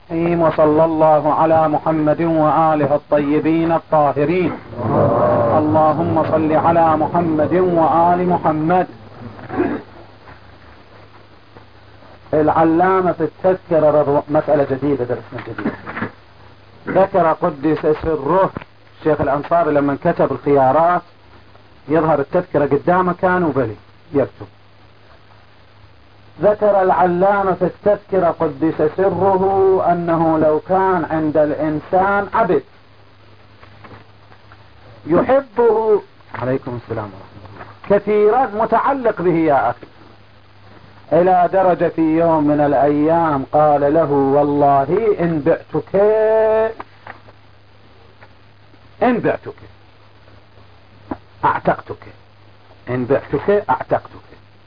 الرحيم. وصلى الله على محمد وآله الطيبين الطاهرين. اللهم صل على محمد وآل محمد. العلامة في التذكرة مسألة جديدة، درسنا جديد. ذكر قدس سره الشيخ الأنصاري لما كتب الخيارات، يظهر التذكرة قدامه كان وبلي يكتب. ذكر العلامة في التذكرة قدس سره أنه لو كان عند الإنسان عبد يحبه، عليكم السلام ورحمة الله، كثيرا متعلق به يا أخي، إلى درجة في يوم من الأيام قال له والله إن بعتك أعتقتك، إن بعتك أعتقتك.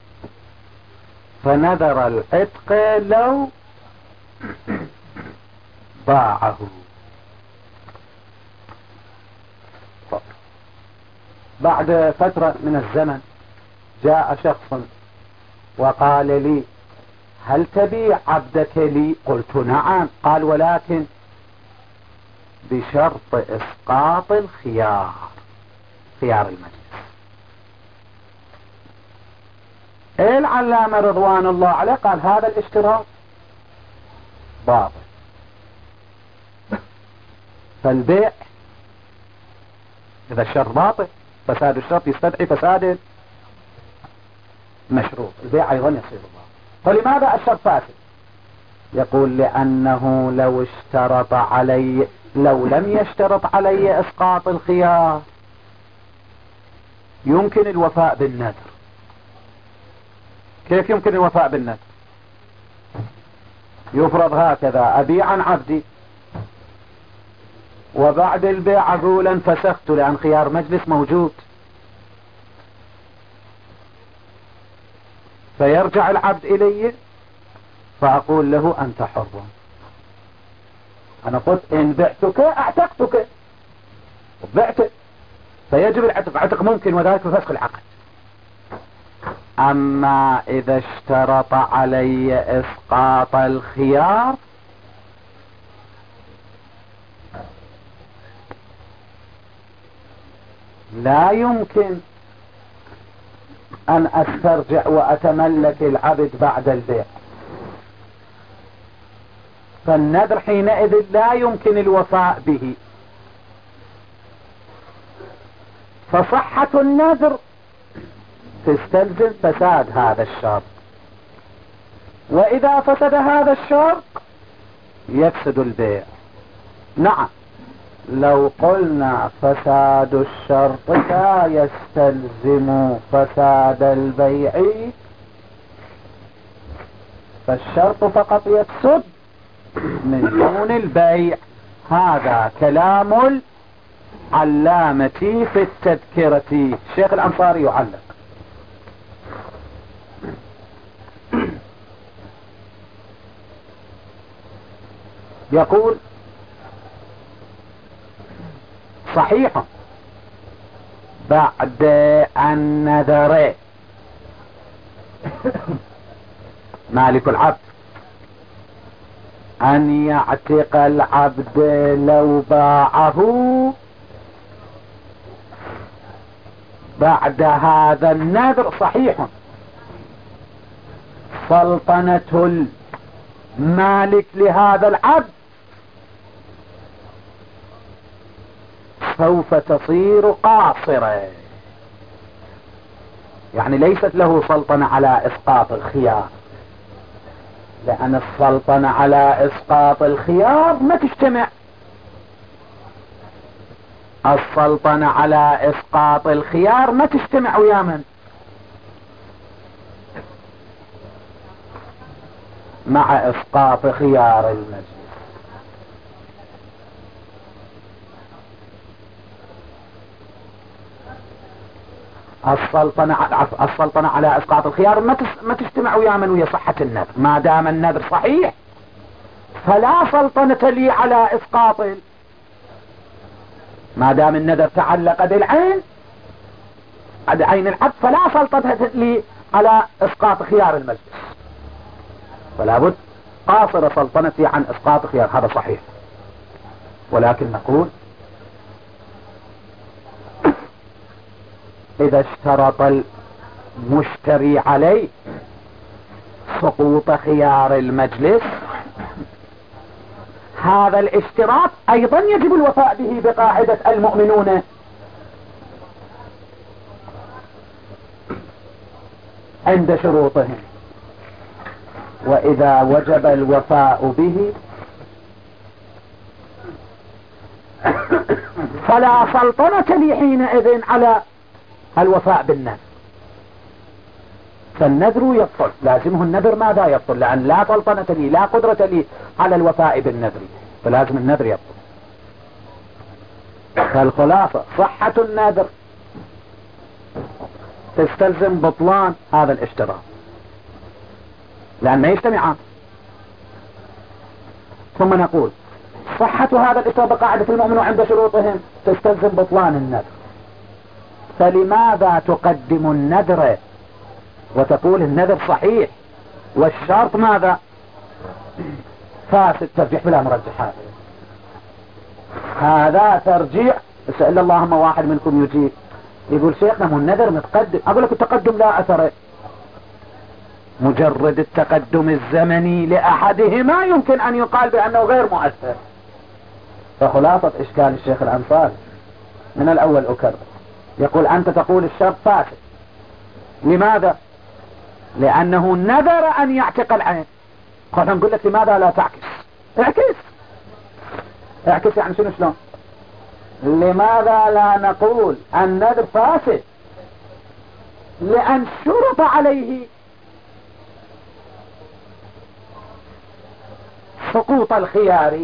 فنذر العتق لو باعه. بعد فترة من الزمن جاء شخص وقال لي هل تبيع عبدك لي؟ قلت نعم. قال ولكن بشرط إسقاط خيار المجلس. العلامة رضوان الله عليه قال هذا الاشتراط باطل. فالبيع إذا الشرط باطل فساد الشرط يستدعي فساد مشروط، البيع أيضا يصير باطل. فلماذا الشرط فاسد؟ يقول لأنه لو لم يشترط علي إسقاط الخيار يمكن الوفاء بالنذر. كيف يمكن الوفاء بالنذر؟ يفرض هكذا: أبيع عن عبدي وبعد البيع أقول فسخت لأن خيار مجلس موجود، فيرجع العبد إلي فأقول له أنت حر. أنا قلت إن بعتك أعتقتك وبعتك، فيجب العتق. عتق ممكن وذلك فسخ العقد. أما إذا اشترط علي إسقاط الخيار لا يمكن أن أسترجع وأتملك العبد بعد البيع. فالنذر حينئذ لا يمكن الوفاء به. فصحة النذر تستلزم فساد هذا الشرط، وإذا فسد هذا الشرط يفسد البيع. نعم، لو قلنا فساد الشرط لا يستلزم فساد البيع فالشرط فقط يفسد من دون البيع. هذا كلام العلامة في التذكرة. الشيخ الأنصاري يعلق: يقول صحيح بعد أن نذر مالك العبد أن يعتق العبد لو باعه، بعد هذا النذر صحيح سلطنة المالك لهذا العبد سوف تصير قاصرة، يعني ليست له سلطنة على إسقاط الخيار، لأن السلطنة على إسقاط الخيار ما تجتمع. السلطنة على إسقاط الخيار ما تجتمع ويا من؟ مع إسقاط خيار المجلس. السلطنة على إسقاط الخيار ما تجتمع ويا من؟ ويا صحة النذر. ما دام النذر صحيح فلا سلطنة لي على إسقاط، ما دام النذر تعلق بالعين عين العبد فلا سلطنة لي على إسقاط خيار المجلس. فلا بد قاصر سلطنتي عن إسقاط خيار، هذا صحيح. ولكن نقول إذا اشترط المشتري عليه سقوط خيار المجلس، هذا الاشتراط أيضا يجب الوفاء به بقاعدة المؤمنون عند شروطهم. وإذا وجب الوفاء به فلا سلطنة لي حينئذ على الوفاء بالنذر، فالنذر يبطل، لازمه النذر ماذا يبطل، لأن لا سلطنة لي لا قدرة لي على الوفاء بالنذر، فلازم النذر يبطل. فالخلاصة صحة النذر تستلزم بطلان هذا الاشتراط، لأن ما يجتمعان. ثم نقول صحة هذا الاشتراط بقاعدة المؤمن عند شروطهم تستلزم بطلان النذر، فلماذا تقدم النذر وتقول النذر صحيح والشرط ماذا فاسد؟ ترجيح بلا مرجحات، هذا ترجيح. سأل اللهم واحد منكم يجيب يقول شيخنا هو النذر متقدم، أقول لك التقدم لا أثر، مجرد التقدم الزمني لأحدهما يمكن أن يقال بأنه غير مؤثر. فخلاصة إشكال الشيخ الأنصاري من الأول أكرر، يقول أنت تقول الشرط فاسد، لماذا؟ لأنه نذر أن يعتق العين. قال نقول لك لماذا لا تعكس؟ اعكس يعني شنو شلون؟ لماذا لا نقول النذر فاسد؟ لأن شرط عليه سقوط الخيار،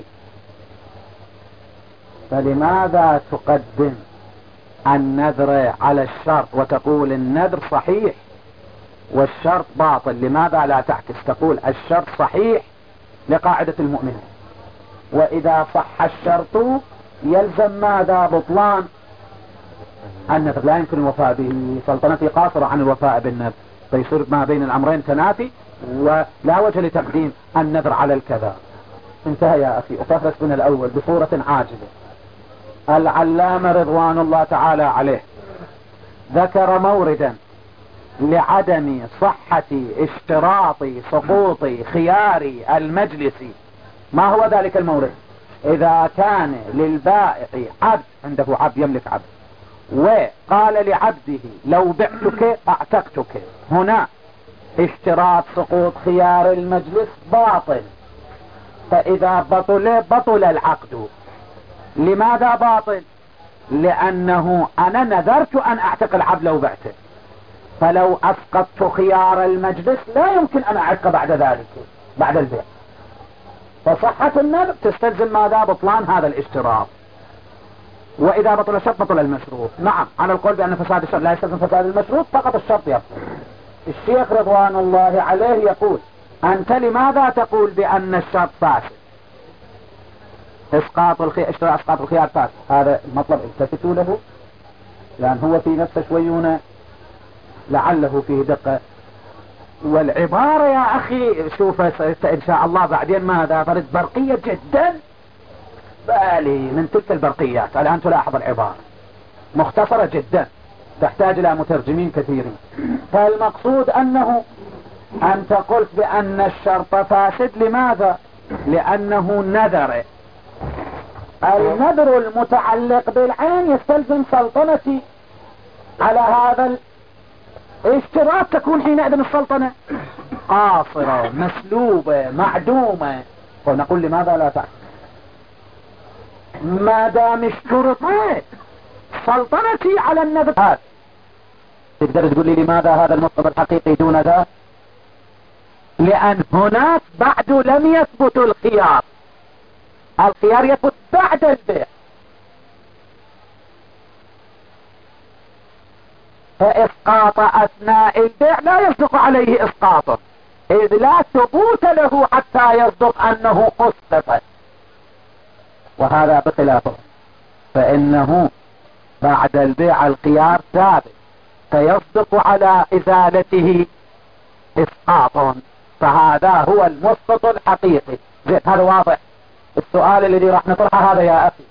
فلماذا تقدم النذر على الشرط وتقول النذر صحيح والشرط باطل؟ لماذا لا تعكس تقول الشرط صحيح لقاعدة المؤمنين، وإذا صح الشرط يلزم ماذا؟ بطلان النذر، لا يمكن الوفاء به، سلطنتي قاصرة عن الوفاء بالنذر، فيصير ما بين الأمرين تنافي ولا وجه لتقديم النذر على الكذا. انتهى يا أخي. أفهرس من الأول بصورة عاجلة. العلامة رضوان الله تعالى عليه ذكر موردا لعدم صحة اشتراط سقوط خيار المجلس. ما هو ذلك المورد؟ إذا كان للبائع عبد، عنده عبد يملك عبد، وقال لعبده لو بعتك اعتقتك، هنا اشتراط سقوط خيار المجلس باطل، فإذا بطل العقد. لماذا باطل؟ لأنه أنا نذرت أن أعتق العبد لو بعته، فلو أسقطت خيار المجلس لا يمكن أن أعتق بعد ذلك بعد البيع، فصحة النذر تستلزم ماذا؟ بطلان هذا الاشتراط. وإذا بطل الشرط بطل المشروط. نعم، على القول بأن فساد الشرط لا يستلزم فساد المشروط، فقط الشرط يبطل. الشيخ رضوان الله عليه يقول أنت لماذا تقول بأن الشرط فاسد؟ اسقاط الخيار فاسد، هذا المطلب التفتوا له، لأن هو في نفسه شويون لعله فيه دقة. والعبارة يا أخي شوف إن شاء الله بعدين ماذا فرد برقية جدا بالي من تلك البرقيات. الآن تلاحظ العبارة مختصرة جدا تحتاج إلى مترجمين كثيرين. فالمقصود أنه أنت قلت بأن الشرط فاسد، لماذا؟ لأنه نذر. النذر المتعلق بالعين يستلزم سلطنتي على هذا الاشتراط، تكون حينئذ السلطنة قاصرة مسلوبة معدومة. ونقول لماذا لا تعرف؟ ما دام اشترطت سلطنتي على النذر هذا. تقدر تقول لي لماذا هذا المطلب الحقيقي دون ذا؟ لأن هناك بعد لم يثبت الخيار، الخيار يثبت بعد البيع، فإسقاط أثناء البيع لا يصدق عليه إسقاطه، إذ لا ثبوت له حتى يصدق أنه أسقط، وهذا بخلافه، فإنه بعد البيع الخيار ثابت فيصدق على إزالته إسقاط. فهذا هو المسقط الحقيقي. زين هذا واضح. السؤال الذي راح نطرحه هذا يا أخي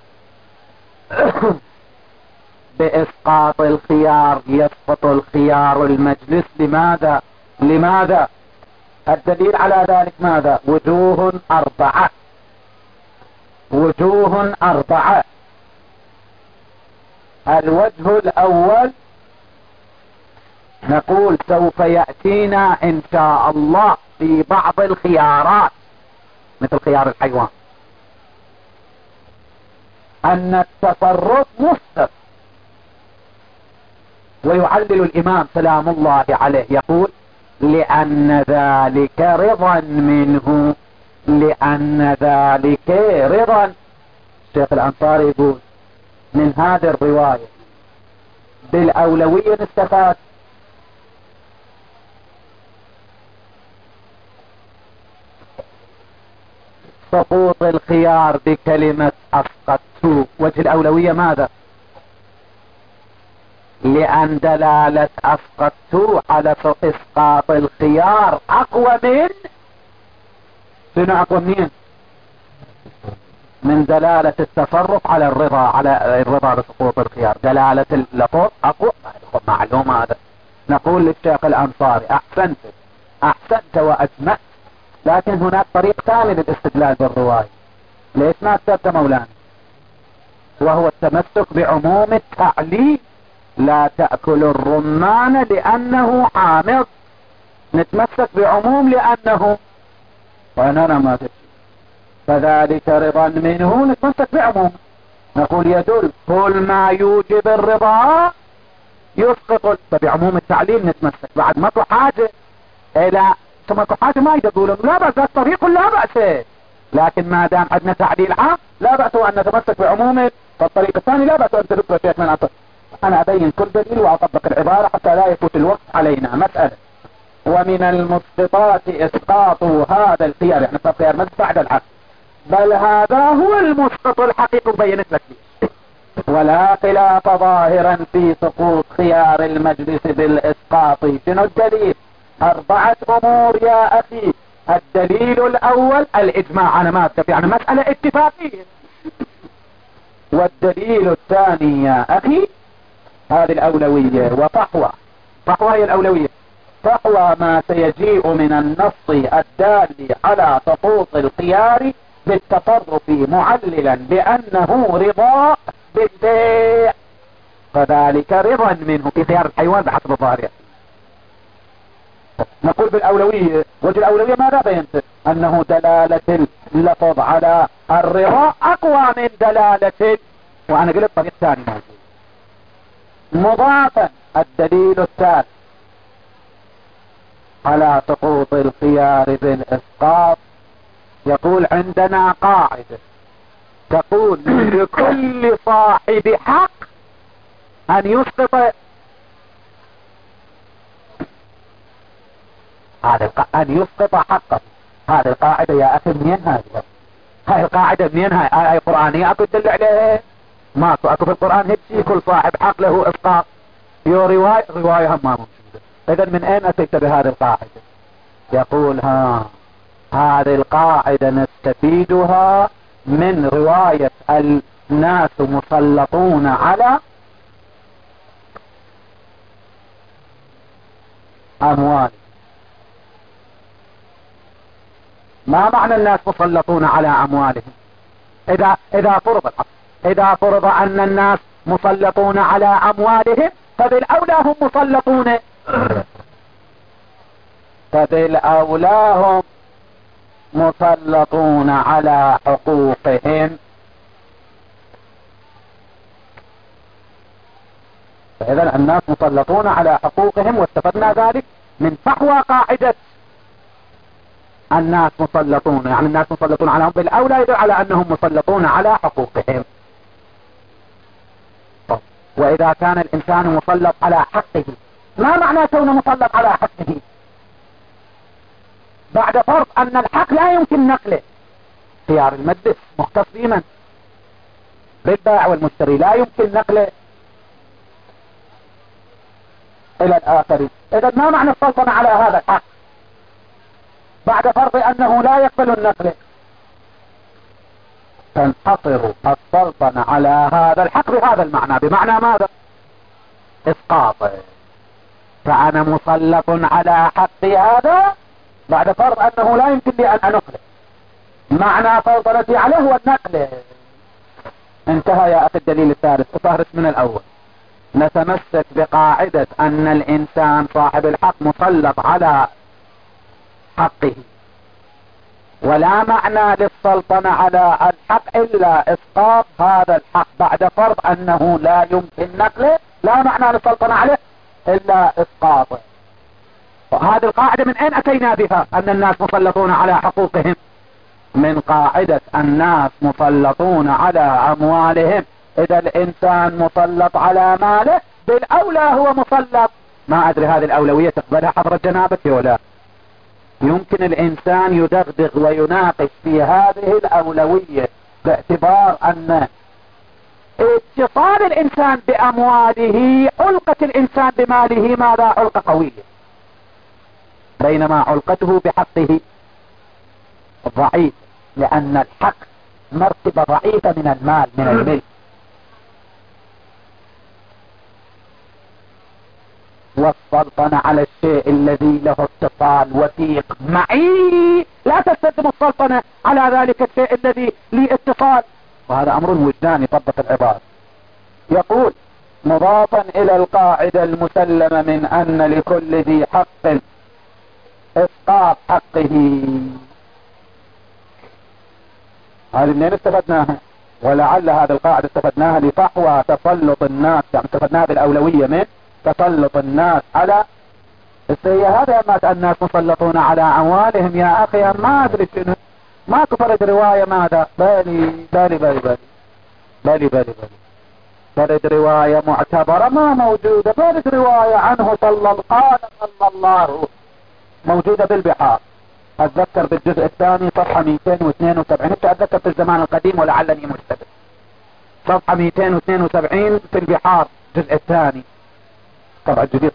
بإسقاط الخيار يسقط الخيار المجلس لماذا الدليل على ذلك ماذا؟ وجوه أربعة. الوجه الأول نقول سوف يأتينا إن شاء الله في بعض الخيارات مثل خيار الحيوان أن التصرف مسقط. ويعلل الإمام سلام الله عليه يقول لأن ذلك رضا منه، الشيخ الأنصاري يقول من هذه الرواية بالأولوية نستفاد سقوط الخيار بكلمة أسقطت. وجه الأولوية ماذا؟ لأن دلالة أسقطت على إسقاط الخيار أقوى من شنو؟ أقوى من دلالة التصرف على الرضا بسقوط الخيار. دلالة اللفظ أقوى. معلومة هذا. نقول للشيخ الأنصاري أحسنت وأجمعت، لكن هناك طريق ثاني للاستدلال بالرواية. ليش ما كتبت مولانا؟ وهو التمسك بعموم التعليل. لا تأكل الرمان لأنه حامض، نتمسك بعموم لأنه وأنا ما تشي، فذلك رضا منه نتمسك بعموم. نقول يدل كل ما يوجب الرضا يسقط، فبعموم التعليل نتمسك. بعد ما حاجة إلى ثم حاجة ما يقولون لا بأس، ذات طريق لا بأس، لكن ما دام عندنا تعليل عام لا بأس أن نتمسك بعمومه، فالطريق الثاني لا بأس أن تذكر شيخ من أطلق. أنا أبين كل دليل وأطبق العبارة حتى لا يفوت الوقت علينا. مسألة ومن المسقطات إسقاط هذا الخيار، يعني الخيار مش بعد العقد، بل هذا هو المسقط الحقيقي بينت لك ليه. ولا خلاف ظاهرا في سقوط خيار المجلس بالإسقاط. شنو الدليل؟ 4 أمور يا أخي. الدليل الأول الإجماع، أنا ما أتفق، يعني مسألة اتفاقية. والدليل الثاني يا أخي هذه الأولوية وفحوى هي الأولوية. فحوى ما سيجيء من النص الدال على سقوط الخيار بالتصرف معللا بأنه رضا بالبيع، فذلك رضا منه في خيار الحيوان بحسب الظاهر. نقول بالأولوية. وجه الأولوية ماذا بينت؟ أنه دلالة اللفظ على الرضا أقوى من دلالة، وأنا قلت طريق ثاني موجود. مضافا الدليل الثالث على سقوط الخيار بالإسقاط، يقول عندنا قاعدة تقول لكل صاحب حق أن يسقط أن يسقط حقه. هذه القاعدة يا أخي منين هاي القاعدة منين هاي قرآنية أكو تدل عليها؟ ماكو. أكو في القرآن هيك كل صاحب حق له إسقاط. يو رواية هم ما موجودة. إذن من أين أتيت بهذه القاعدة؟ يقول هذه القاعدة نستفيدها من رواية الناس مسلطون على أموال. ما معنى الناس مسلطون على أموالهم؟ إذا فرض أن الناس مسلطون على أموالهم فبالأولى هم مسلطون، على حقوقهم. فإذا الناس مسلطون على حقوقهم، واستفدنا ذلك من فحوى قاعدة الناس مسلطون، يعني الناس مسلطون عليهم بالأولى يدل على أنهم مسلطون على حقوقهم. وإذا كان الإنسان مسلط على حقه، ما معنى كونه مسلط على حقه؟ بعد فرض أن الحق لا يمكن نقله. خيار المجلس مختص بمن؟ بالبائع والمشتري، لا يمكن نقله إلى الآخرين. إذا ما معنى السلطنة على هذا الحق؟ بعد فرض أنه لا يقبل النقل، تنحصر السلطنة على هذا الحق بهذا المعنى. بمعنى ماذا؟ إسقاط. فأنا مسلط على حق هذا بعد فرض أنه لا يمكن لي أن أنقله. معنى سلطنتي عليه هو النقل. انتهى يا أخي الدليل الثالث. أفهرس من الأول. نتمسك بقاعدة أن الإنسان صاحب الحق مسلط على حقه، ولا معنى للسلطنة على الحق إلا إسقاط هذا الحق بعد فرض أنه لا يمكن نقله. لا معنى للسلطنة عليه إلا إسقاطه. وهذه القاعدة من أين أتينا بها؟ أن الناس مسلطون على حقوقهم، من قاعدة الناس مسلطون على أموالهم. إذا الإنسان مسلط على ماله بالأولى هو مسلط. ما أدري هذه الأولوية تقبلها حضرة جنابك ولا؟ يمكن الإنسان يدغدغ ويناقش في هذه الأولوية باعتبار أن اتصال الإنسان بأمواله علقة الإنسان بماله ماذا؟ علقة قوية، بينما علقته بحقه ضعيف، لأن الحق مرتبة ضعيفة من المال، من الملك. والسلطنة على الشيء الذي له اتصال وثيق معي لا تستخدم السلطنة على ذلك الشيء الذي لي اتصال. وهذا أمر وجداني طبق العباد. يقول مضافا إلى القاعدة المسلمة من أن لكل ذي حق إسقاط حقه. هذه منين استفدناها؟ ولعل هذه القاعدة استفدناها لفحوى تسلط الناس، يعني استفدناها بالأولوية من تسلط الناس على هي هذا. ما الناس مسلطون على أموالهم يا أخي، ما أدري شنو، ما كفرت رواية ماذا؟ بلد رواية معتبرة ما موجودة. بلد رواية عنه صلى الله موجودة بالبحار. أتذكر بالجزء الثاني صفحة 272. أتذكر في الزمان القديم ولعلني مشتبه. صفحة 272 في البحار الجزء الثاني طبعا الجديد.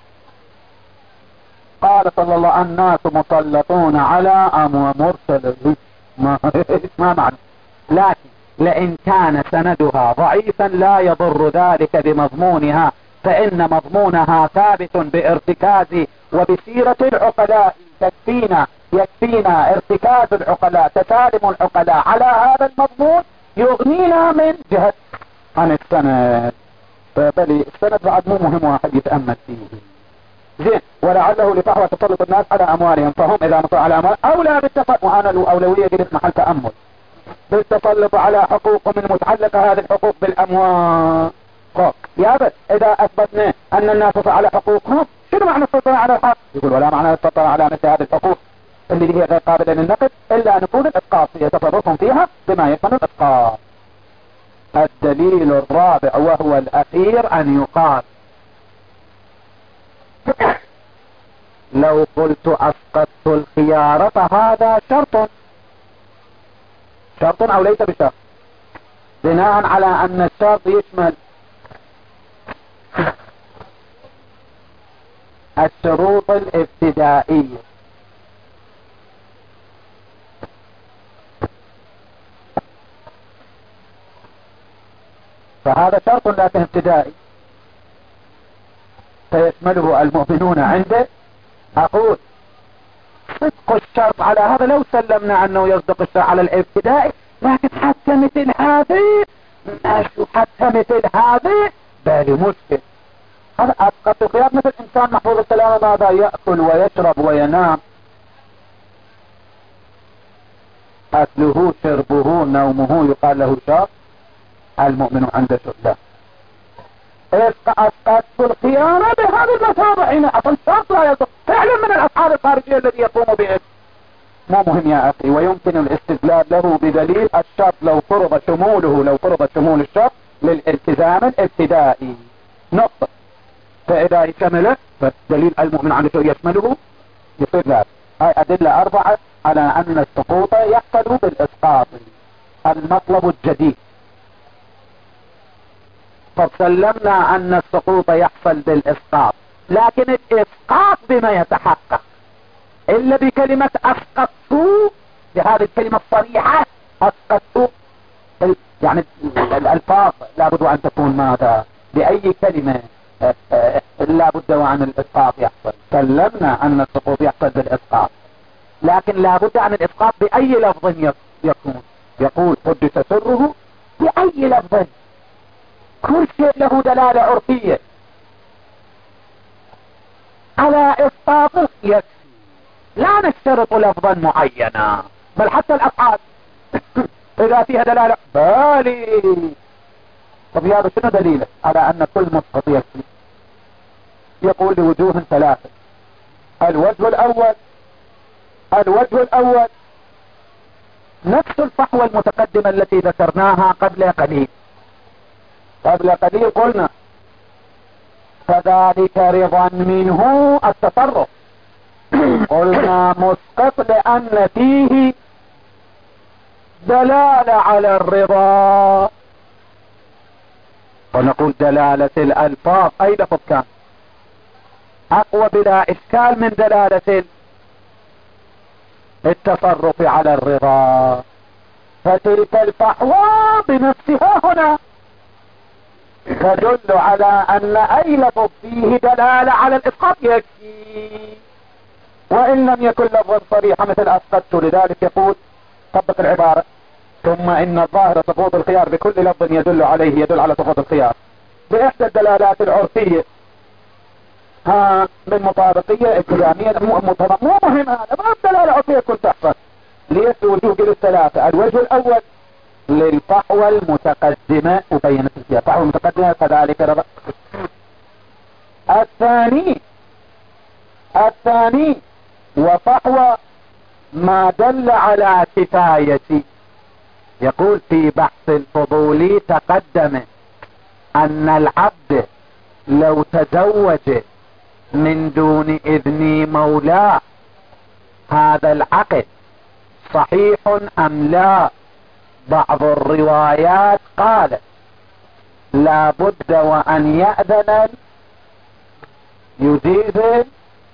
قال صلى الله الناس مسلطون على مرسل ما معنى. لكن لئن كان سندها ضعيفا لا يضر ذلك بمضمونها، فإن مضمونها ثابت بارتكاز وبسيرة العقلاء. يكفينا ارتكاز العقلاء، تسالم العقلاء على هذا المضمون يغنينا من جهة عن السند. فبالي السند بعد مو مهم واحد يتأمل فيه. زين. ولعله لفحوى تسلط الناس على أموالهم، فهم إذا نطلع على أموال أولى بالتسلط. وأنا الأولوية قلت محل تأمل بالتسلط على حقوقهم المتعلقة هذه الحقوق بالأموال. يا بس إذا أثبتنا أن الناس على حقوقهم، شنو معنى السلطنة على الحق؟ يقول ولا معنى السلطنة على مثل هذه الحقوق اللي هي غير قابلة للنقد إلا أن يكون الإسقاط يتصرفهم فيها بما يشمل الإسقاط. الدليل الرابع وهو الأخير أن يقال لو قلت أسقطت الخيار فهذا شرط أو ليس بشرط، بناء على أن الشرط يشمل الشروط الابتدائية. فهذا شرط لكن ابتدائي فيشمله المؤمنون عنده. أقول صدق الشرط على هذا لو سلمنا عنه يصدق الشرط على الابتدائي، لكن حتى مثل هذه بالي مشكل. هذا أسقط الخيار مثل إنسان محفوظ السلامة ماذا يأكل ويشرب وينام، أكله شربه نومه يقال له شرط. المؤمن عنده شرط. أسقطت الخيانة بهذه المثابة هنا. أصل شرط لا يصدق فعلا من الأفعال الخارجية الذي يقوم به. مو مهم يا أخي. ويمكن الاستدلال له بدليل الشرط لو فرض شمول الشرط للالتزام الابتدائي نقطة. فإذا شمله فدليل المؤمن عنه يشمله يصير ذلك. هاي أدلة 4 على أن السقوط يحصل بالإسقاط. المطلب الجديد فسلمنا أن السقوط يحصل بالإسقاط، لكن الإسقاط بما يتحقق إلا بكلمة أسقطت، بهذه الكلمة الصريحة أسقطت. يعني الألفاظ لابد أن تكون ماذا؟ بأي كلمة لابد وأن الإسقاط يحصل. سلمنا أن السقوط يحصل بالإسقاط، لكن لابد أن الإسقاط بأي لفظ يكون. يقول قدس سره بأي لفظ، كل شيء له دلالة عرفية على إسقاطه يكفي، لا نشترط لفظا معينا. بل حتى الأفعال إذا فيها دلالة بالي. طب هذا شنو دليله على أن كل مسقط يكفي؟ يقول لوجوه ثلاثة. الوجه الأول نفس الفحوى المتقدمة التي ذكرناها قبل قليل قلنا فذلك رضا منه التصرف. قلنا مسقط لأن فيه دلالة على الرضا، ونقول دلالة الألفاظ أي لفظ كان أقوى بلا إشكال من دلالة التصرف على الرضا. فتلك الفحوى بنفسها هنا تدل على أن أي لفظ فيه دلالة على الإسقاط يكفي، وإن لم يكن لفظا صريحا مثل أسقطت. لذلك يقول طبق العبارة ثم إن الظاهر سقوط الخيار بكل لفظ يدل على سقوط الخيار بإحدى الدلالات العرفية. من مطابقية التزامية مو مهم، هذا ما الدلالة العرفية كنت تحصل. ليس وجوه الثلاثة. الوجه الأول للفحوى المتقدمة وبينت فيها فحوى المتقدمة كذلك رضا. الثاني وفحوى ما دل على كفاية. يقول في بحث الفضولي تقدم أن العبد لو تزوج من دون إذن مولاه هذا العقد صحيح أم لا؟ بعض الروايات قالت لا بد وأن يأذن يجيز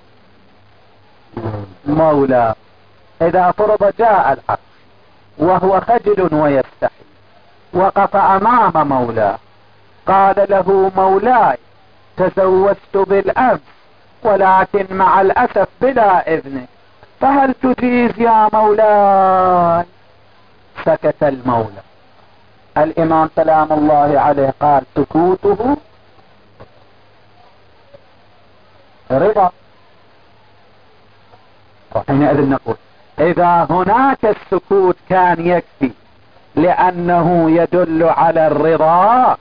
مولاه. إذا فرض جاء العبد وهو خجل ويستحي وقف أمام مولاه قال له مولاي تزوجت بالأمس ولكن مع الأسف بلا إذنك، فهل تجيز يا مولاي؟ سكت المولى. الإمام سلام الله عليه قال سكوته رضا. وحينئذ نقول إذا هناك السكوت كان يكفي لأنه يدل على الرضا،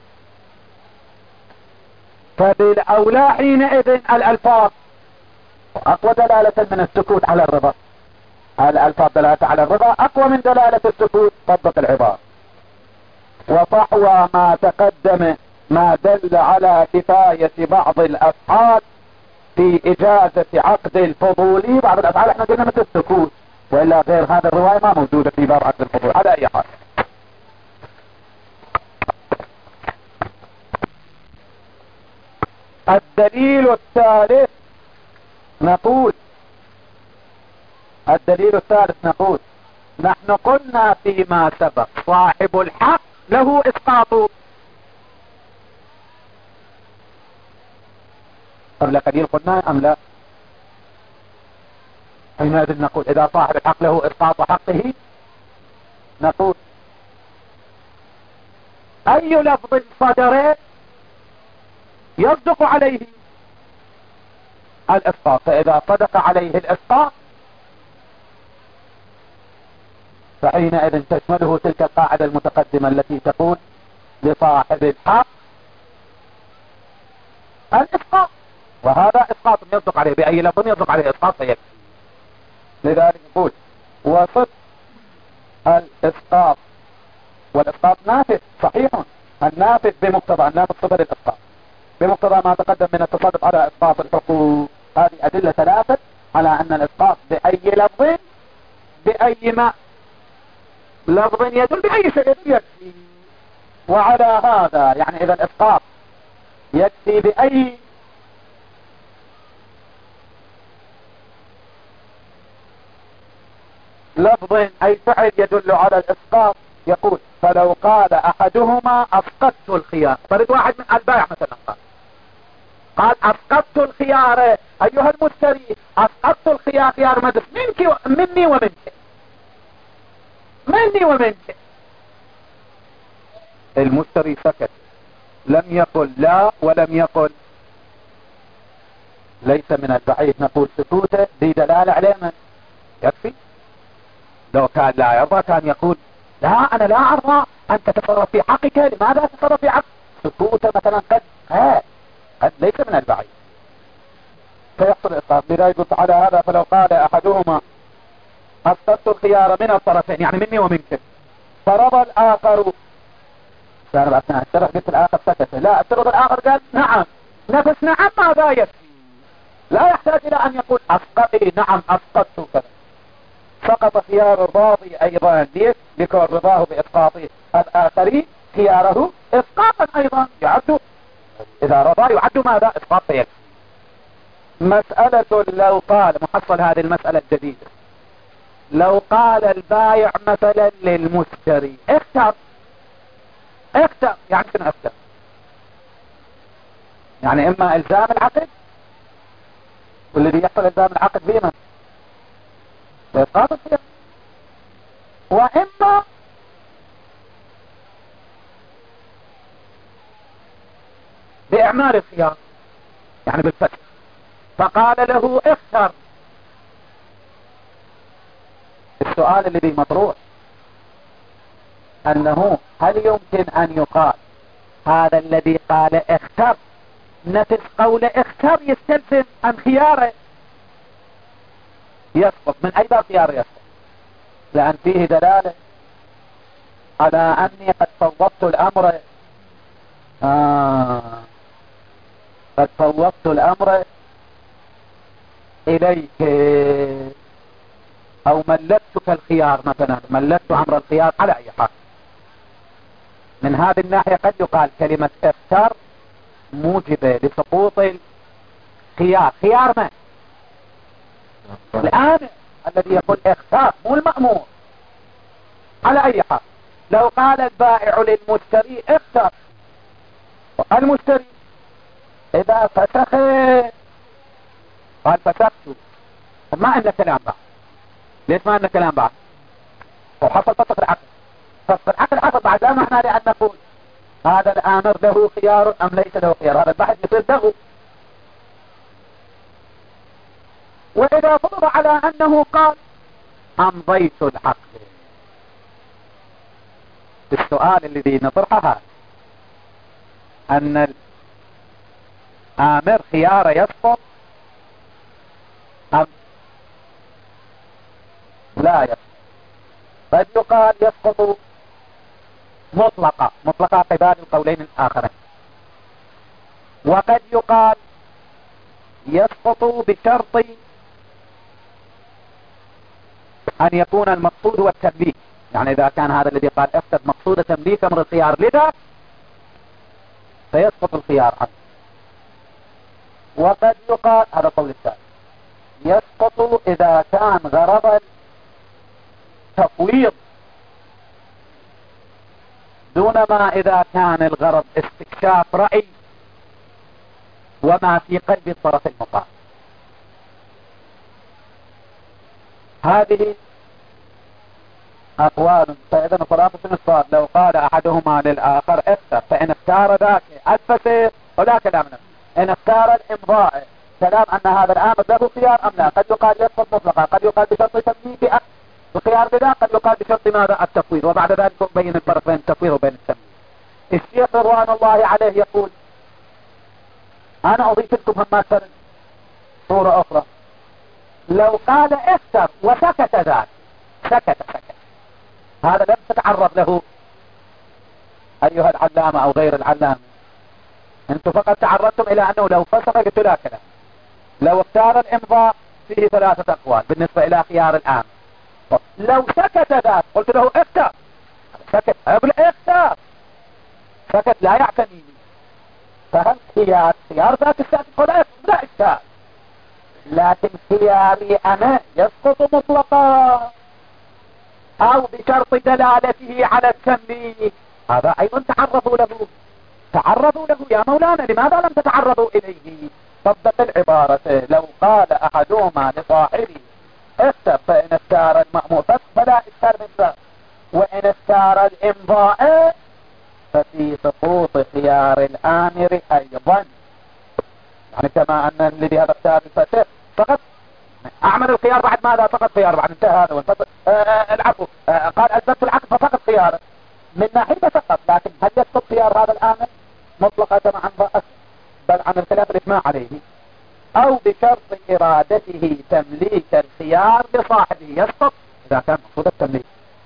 فبالأولى حينئذ الألفاظ أقوى دلالة من السكوت على الرضا. الألفاظ دلالة على الرضا أقوى من دلالة السكوت. طبق العبارة وفحوى ما تقدم ما دل على كفاية بعض الأفعال في إجازة عقد الفضولي. بعض الأفعال احنا قلنا مثل السكوت، وإلا غير هذا الرواية ما موجودة في باب عقد الفضولي على أي حال. الدليل الثالث نقول نحن قلنا فيما سبق صاحب الحق له إسقاط. قبل قليل قلنا أم لا؟ حينئذ نقول إذا صاحب الحق له إسقاط حقه نقول أي لفظ صدر يصدق عليه الإسقاط، فإذا صدق عليه الإسقاط فحينئذ تشمله تلك القاعدة المتقدمة التي تقول لصاحب الحق الإسقاط، وهذا إسقاط يصدق عليه بأي لفظ يصدق عليه إسقاط فيكفي. لذلك نقول وصف الإسقاط، والإسقاط نافذ صحيح، النافذ بمقتضى النافذ صفر الإسقاط بمقتضى ما تقدم من التصرف على إسقاط الحقوق. هذه أدلة ثلاثة على أن الإسقاط بأي لفظ بأي ما لفظ يدل بأي شيء يكفي. وعلى هذا يعني إذا الإسقاط يكفي لفظ أي فعل يدل على الإسقاط، يقول فلو قال أحدهما أسقطت الخيار، فرد واحد من البائع مثلا قال أسقطت الخيار أيها المشتري، أسقطت الخيار، خيار مجلس مني ومنك، مني ومنك. المشتري سكت، لم يقل لا ولم يقل ليس من البعيد نقول سكوته ذي دلالة عليه من يكفي. لو كان لا يرضى كان يقول لا أنا لا أرضى أن تتصرف في حقك، لماذا تتصرف في حق؟ سكوته مثلا قد ليس من البعيد فيحصل إسقاط. لذا يقول تعالى هذا فلو قال أحدهما أسقطت الخيار من الطرفين يعني مني ومنك، فرضى الآخر، كان أثناء الشرح قلت الآخر سكت، لا افترض الآخر قال نعم، نفس نعم ماذا يكفي، لا يحتاج إلى أن يقول أسقطي نعم أسقطت كذا. سقط خيار الراضي أيضا لكون رضاه بإسقاط الآخرين خياره إسقاطا أيضا يعد، إذا رضى يعد ماذا إسقاط يكفي. مسألة لو قال محصل هذه المسألة الجديدة، لو قال البايع مثلا للمشتري اختر يعني شنو اختر؟ يعني اما الزام العقد، والذي يحصل الزام العقد بما بإسقاط الخيار، واما بإعمال الخيار يعني بالفتح، فقال له اختر. السؤال الذي مطروح أنه هل يمكن أن يقال هذا الذي قال اختر نفس قول اختر يستلزم عن خياره يسقط؟ من أي باب خياره يسقط؟ لأن فيه دلالة على أني قد فوضت الأمر قد فوضت الأمر إليك أو ملكتك الخيار مثلا، ملكت أمر الخيار على أي حال. من هذه الناحية قد يقال كلمة اختار موجبة لسقوط الخيار. خيار من؟ الآن الذي يقول اختار مو المأمور. على أي حال لو قال البائع للمشتري اختار، المشتري إذا فسخ قال فسخت، ما عندنا كلام بعد. ليش ما عندنا كلام بعد؟ وحصل فسخ العقد، فسخ العقد حصل بعد، لا معنى لأن نقول هذا الآمر له خيار أم ليس له خيار، هذا البحث يصير له. وإذا فرض على أنه قال أمضيت العقد، السؤال الذي نطرحه أن الآمر خيار يسقط أم لا يسقط؟ قد يقال يسقط مطلقة قبال القولين الآخرين، وقد يقال يسقط بشرط أن يكون المقصود هو التمليك، يعني إذا كان هذا الذي قال افتد مقصود تمليك أمر الخيار لذا فيسقط الخيار عنه. وقد يقال هذا القول الثاني يسقط إذا كان غرض تفويض دونما إذا كان الغرض استكشاف رأي وما في قلب الطرف المقابل. هذه أقوال. فإذا خلاصة الصواب لو قال أحدهما للآخر اختر، فإن اختار ذاك الفسيق ولا كلام منه. إن اختار الإمضاء كلام أن هذا الآمر له خيار أم لا، قد يقال يسقط مطلقا، قد يقال بشرط تمليك الخيار بذا، قد يقال بشرط ماذا التفويض، وبعد ذلك بين الفرق بين التفويض وبين التمليك. الشيخ رضوان الله عليه يقول أنا أضيف لكم هم صورة أخرى، لو قال اختر وسكت ذاك سكت هذا لم تتعرض له أيها العلامة أو غير العلامة، أنتم فقط تعرضتم إلى أنه لو فسق قلت لا كلام. لو اختار الإمضاء فيه ثلاثة أقوال بالنسبة إلى خيار الآن. لو سكت ذاك قلت له اختر، سكت قبل اختر، سكت لا يعتنيني، فهل خيار ذاك الساكت ولا لا إشكال، لكن خياري أنا يسقط مطلقا او بشرط دلالته على التمليك، هذا ايضا تعرضوا له يا مولانا، لماذا لم تتعرضوا اليه؟ طبق العبارة. لو قال احدهما لصاحبه اكتب فان اختار المأمور فلا اشكال من ذلك، وان اختار الامضاء ففي سقوط خيار الامر ايضا. يعني كما ان الذي هذا اختار الفتح فقط اعمل الخيار بعد ماذا؟ فقط خيار بعد انتهى هذا والفصل. العفو قال اثبت العقد فقط خيار من ناحية فقط، لكن هل يسقط خيار هذا الامر مطلقة كما عن بل عن الخلاف الاجماع عليه؟ او بشرط ارادته تمليك الخيار لصاحبه يسقط اذا كان مقصود التمليك،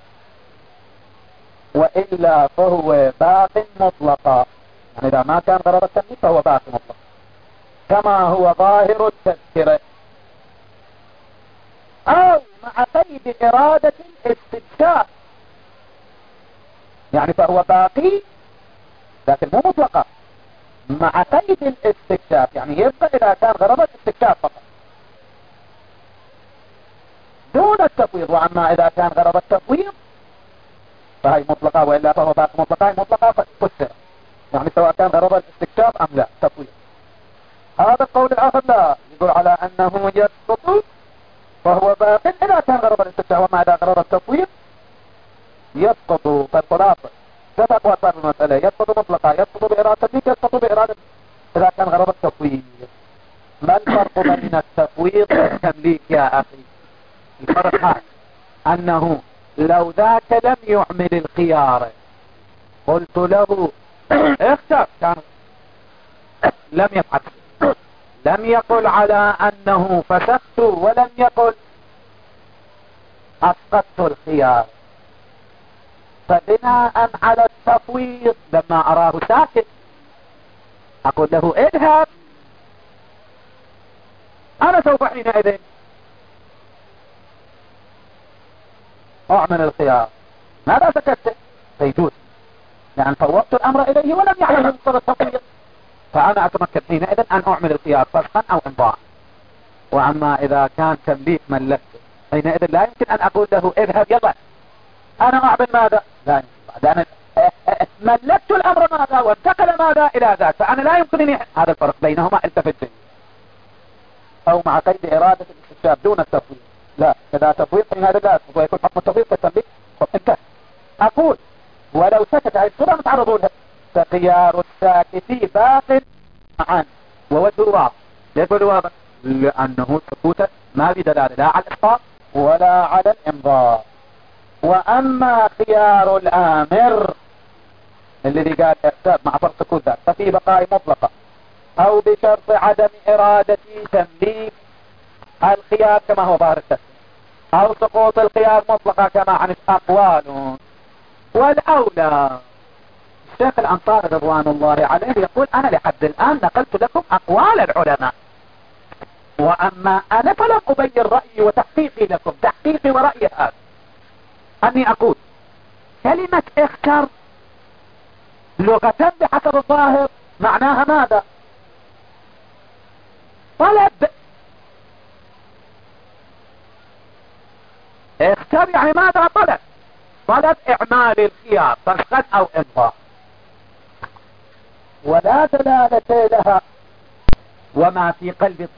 وإلا فهو باق مطلقا. يعني إذا ما كان غرض التمليك فهو باق مطلق كما هو ظاهر التذكرة، أو مع قيد إرادة الاستكشاف، يعني فهو باقي لكن مو مطلقا مع قيد الاستكشاف، يعني يبقى إذا كان غرض الاستكشاف فقط دون التفويض. وأما إذا كان غرض التفويض فهي مطلقة، وإلا فهو باقي مطلقة. هي مطلقة فسر، يعني سواء كان غرض الاستكشاف أم لا تفويض. هذا القول الآخر لا، يقول على أنه يسقط فهو باق إذا كان غرض الاستكشاف، وما إذا غرض التفويض يسقط. فالخلاصة ثلاث أقوال المسألة: يسقط مطلقة، يسقط بإرادة التمليك، يسقط بإرادة إذا كان غرض التفويض. ما الفرق بين التفويض والتمليك يا أخي؟ الفرق هذا أنه لو ذاك لم يعمل الخيار قلت له اختر، كان لم يفعل، لم يقل على أنه فسخت، ولم يقل أسقطت الخيار. فبناء على التفويض لما أراه ساكت أقول له اذهب، أنا سوف حينئذ أعمل الخيار. ماذا سكت؟ فيجوز، يعني فوضت الأمر إليه ولم يعلم مقتضى التفويض، فأنا أتمكن حينئذ أن أعمل الخيار فسخا أو إمضاء. وأما إذا كان تمليك ملكته حينئذ لا يمكن أن أقول له اذهب يلا أنا أعمل ماذا، لا يمكن، لأن ملكت الأمر ماذا وانتقل ماذا إلى ذاك، فأنا لا يمكنني. هذا الفرق بينهما التفت. أو مع قيد إرادة الاستكشاف دون التفويض، لا إذا تفويض حينئذ لا ويكون حكم التفويض كالتمليك انتهى. أقول ولو سكت هذه الصورة متعرضون لها، فخيار الساكت باق معا ووجه واضح. يقول واضح لأنه سكوت ما بدلالة لا على الإسقاط ولا على الإمضاء. وأما خيار الآمر الذي قال احتاج مع فرق سكوت ذاك ففي بقاء مطلقة أو بشرط عدم إرادة تمليك الخيار كما هو ظاهر التفسير، أو سقوط الخيار مطلقة كما عن أقوال. والأولى الشيخ الأنصاري رضوان الله عليه يقول أنا لحد الآن نقلت لكم أقوال العلماء، وأما أنا فلم أبين رأيي وتحقيقي لكم. تحقيقي ورأيي هذا أني أقول كلمة اختر لغة بحسب الظاهر معناها ماذا؟ طلب. اختر يعني ماذا؟ طلب اعمال الخيار فسخا او امضاء، ولا دلالة لها. وما في قلب